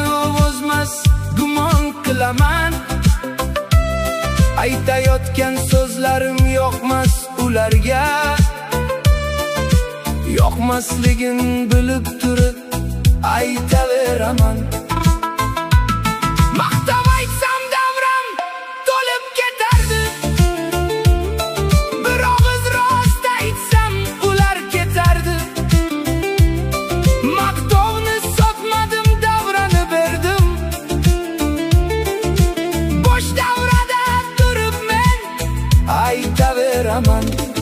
o'zmas gumon qilaman. Aytayotgan so'zlarim yoqmas ularga, yoqmasligin bilib turib aytaveraman. Maqtab aytsam davram to'lib ketardi, bir og'iz rost aytsam ular ketardi. Maqtovni sotmadim, davrani berdim. Bosh davrada turib men aytaveraman.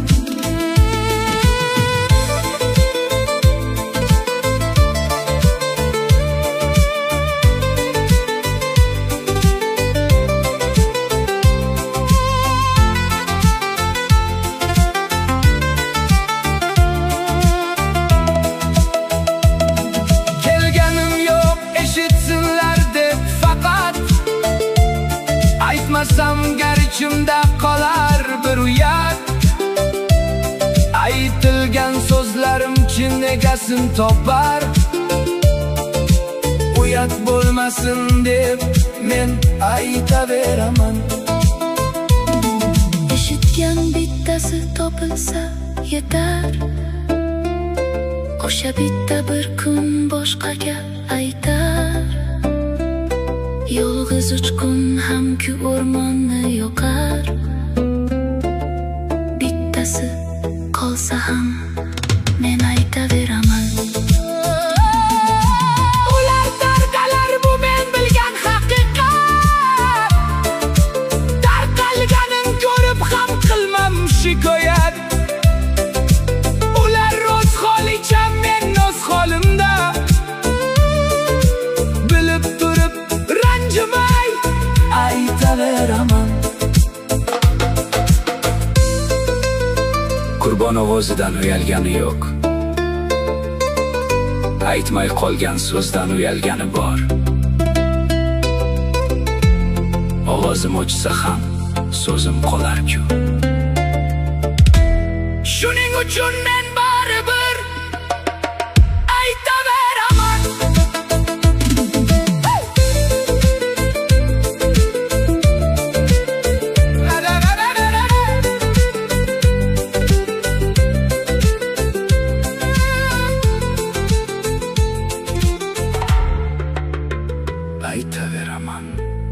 Aytmasam gar ichimda qolar bir uyat, aytilgan so'zlarim chin egasin topar. Uyat bo'lmasin deb men aytaveraman. Eshitgan bittasi topilsa yetar, o'sha bitta bir kun boshqaga aytar. Yolg'iz uchqun hamki o'rmonni yoqar, bittasi qolsa ham men aytaveraman. Ular tarqalar, bu men bilgan haqiqat. Tarqalganin ko'rib ham qilmam shikoyat. Ular ro'z holicha, men noz holimda, bilib turib ranjimay aytaveraman. Qurbon ovozidan uyalgani yo'q, aytmay qolgan so'zdan uyalgani bor. Ovozim o'chsa ham so'zim qolar-ku. Shuning uchun men baribir aytaveraman. Aytaveraman.